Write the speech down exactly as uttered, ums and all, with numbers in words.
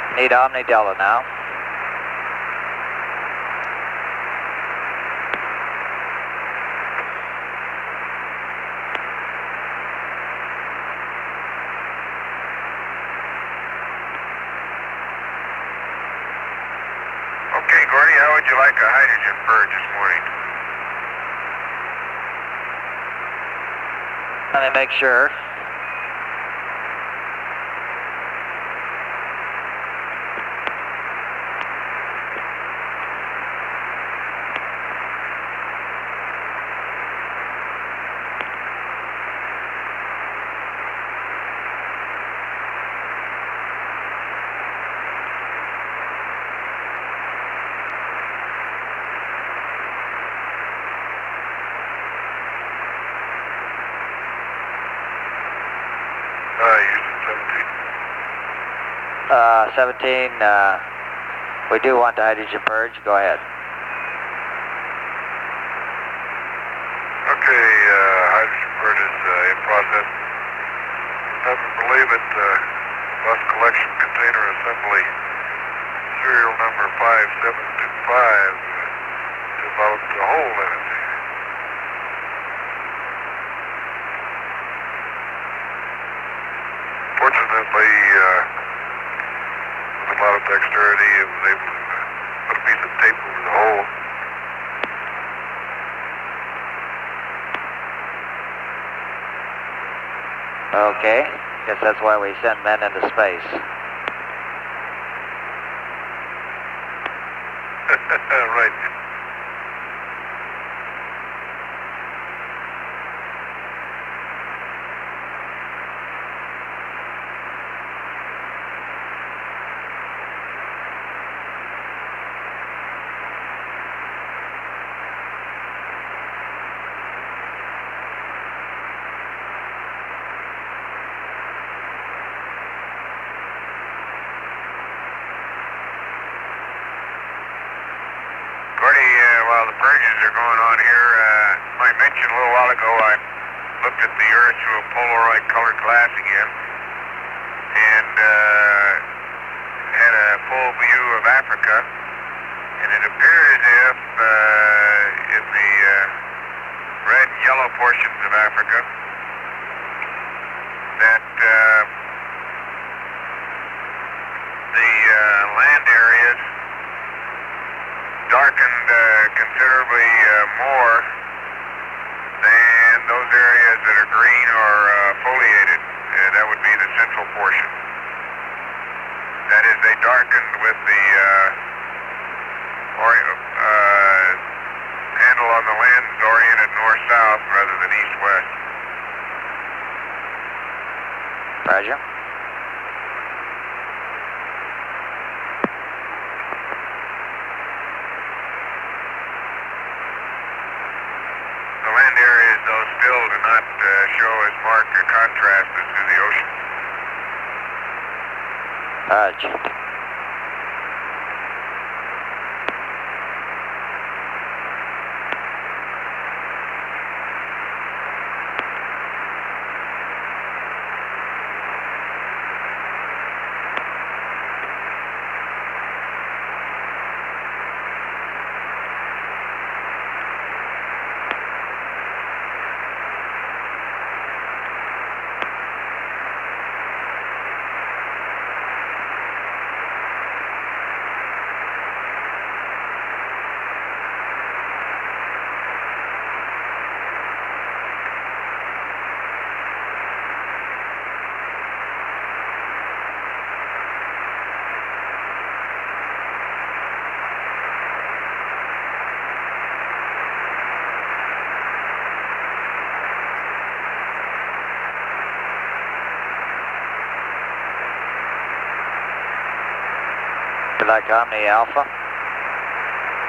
Need Omni Delta now. Okay, Gordy, how would you like a hydrogen purge this morning? Let me make sure. Uh, seventeen, uh, we do want the hydrogen purge. Go ahead. Okay, uh, hydrogen purge is uh, in process. Doesn't believe it. Uh, bus collection container assembly, serial number five seven two five, uh, developed a hole in it. Fortunately, uh, with a lot of dexterity, it was able to put a piece of tape over the hole. Okay, guess that's why we send men into space. Right. Gordy, uh, while the purges are going on here, uh, I mentioned a little while ago I looked at the Earth through a Polaroid colored glass again and uh, had a full view of Africa, and it appeared as if uh, in the uh, red and yellow portions of Africa that uh, the uh, land areas darkened uh, considerably uh, more than those areas that are green or uh, foliated. Uh, that would be the central portion. That is, they darkened with the uh, or, uh, handle on the lens oriented north-south rather than east-west. Roger. The land areas, though, still do not uh, show as marked a contrast as to the ocean. Roger. You like Omni Alpha?